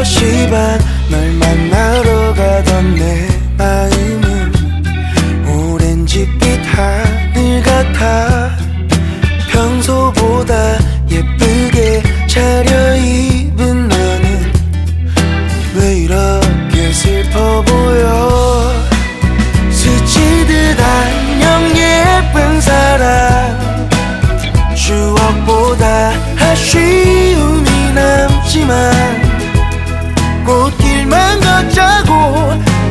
5시 반 널 만나러 가던 내 마음은 오렌지빛 하늘 같아. 평소보다 예쁘게 차려입은 너는 왜 이렇게 슬퍼 보여. 스치듯 안녕 예쁜 사람. 추억보다 아쉬움이 남지만 꽃길만 걷자고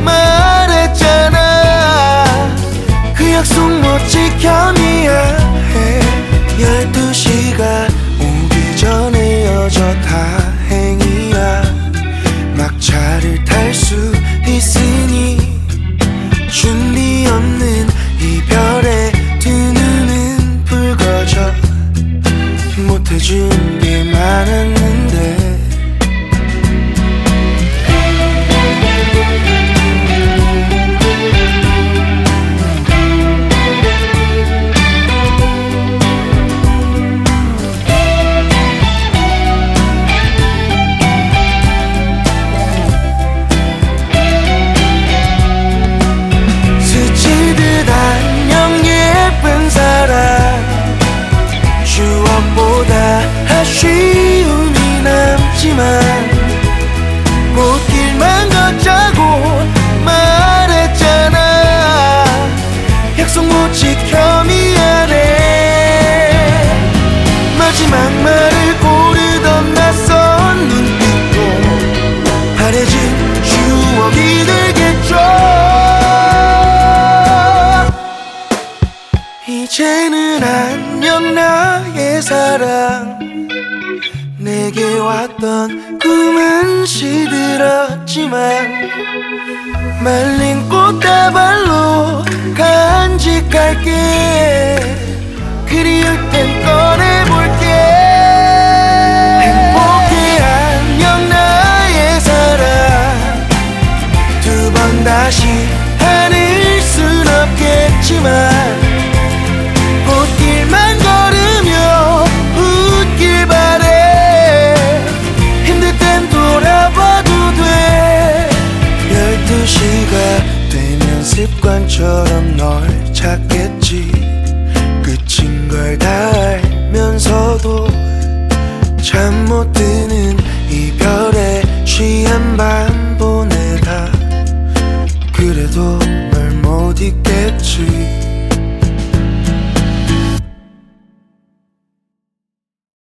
말했잖아. 그 약속 못 지켜 미안해. 12시가 오기 전에 헤어져 다행이야. 막차를 탈 수 있으니 준비 없는 이별에 두 눈은 붉어져. 못해준 게 많았는데. 스치듯 안녕 예쁜 사람. 추억보다 아쉬움이 남지만 꽃길만 걷자고 말했잖아. 약속 못 지켜 미안해. 마지막 말을 고르던 낯선 눈빛도 바래진 추억이 되겠죠. 이제는 안녕 나의 사랑. 내게 왔던 꿈은 시들었지만 말린 꽃다발로 간직할게. 그리울 땐 꺼내볼게. 행복해 안녕 나의 사랑. 두 번 다시 아닐 순 없겠지만 꽃길만 걸으며 웃길 바래. 힘들 땐 돌아봐도 돼. 12시가 되면 습관처럼 널 찾겠지. 끝인 걸 다 알면서도 잠 못 드는 이별에 취한 밤 보내다. 그래도 널 못 잊겠지.